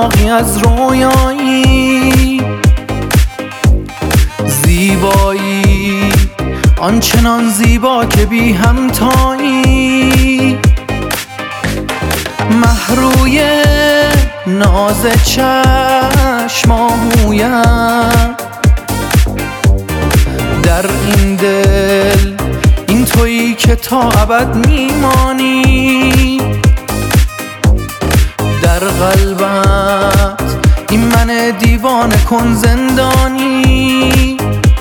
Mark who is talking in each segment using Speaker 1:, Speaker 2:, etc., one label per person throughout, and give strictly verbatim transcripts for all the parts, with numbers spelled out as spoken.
Speaker 1: داغی از رویایی، زیبایی آنچنان زیبا که بی همتایی، محروی ناز چشم آهویم، در این دل این تویی که تا ابد میمانی، در قلبت این من دیوانه کن زندانی،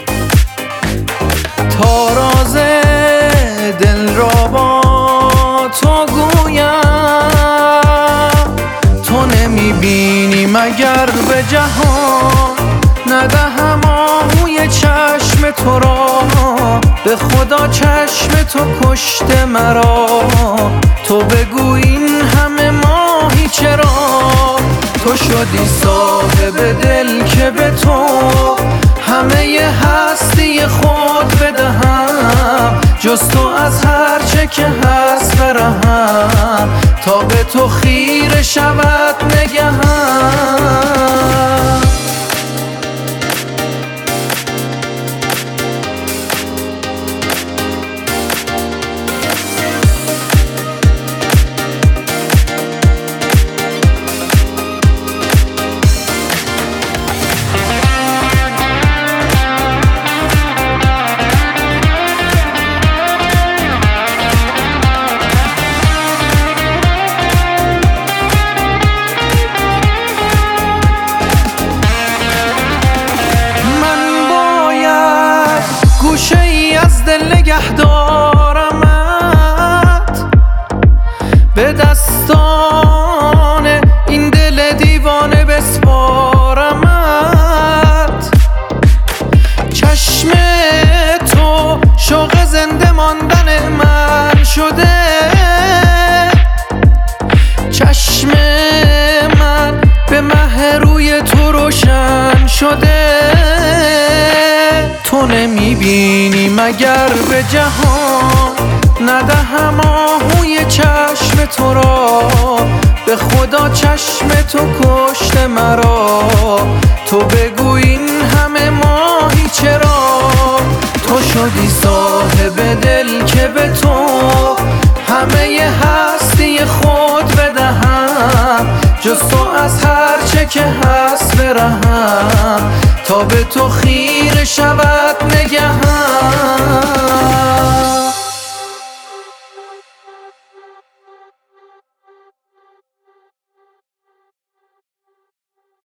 Speaker 1: تا راز دل را با تو گویم، تو نمیبینی مگر به جهان ندهم آهوی چشم تو را، به خدا چشم تو کشته مرا، تو بگو این همه ماهی چرا، تو شدی صاحب دل که به تو همه هستی خود بدهم، جز تو از هر چه که هست برهم، تا به تو خیره شود نگهم. گوشه ای از دل نگه دارمت، به دستان این دل دیوانه بسپارمت، چشم تو شوق زنده ماندن من شده، چشم من به مه روی تو روشن شده، تو نمیبینی مگر به جهان ندهم آهوی چشم تو را، به خدا چشم تو کشته مرا، تو بگو این همه ماهی چرا، تو شدی صاحب دل که به تو همه هستی خود بدهم، جز تو از هر چه که هست برهم، تا به تو خیره